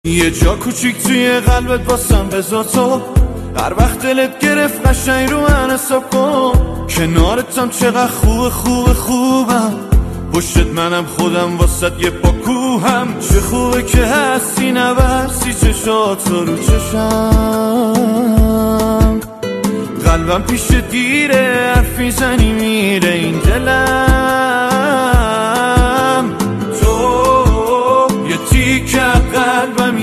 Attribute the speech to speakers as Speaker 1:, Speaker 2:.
Speaker 1: یه جا کوچیک توی قلبت واسم بذار تو، هر وقت دلت گرفت قشنگ رو من حساب کن. کنارتم چقدر خوبم، پشتت منم خودم واسد یه پاکوهم. چه خوبه که هستی نبستی چشات رو چشم، قلبم پیش دیره حرفی زنی میره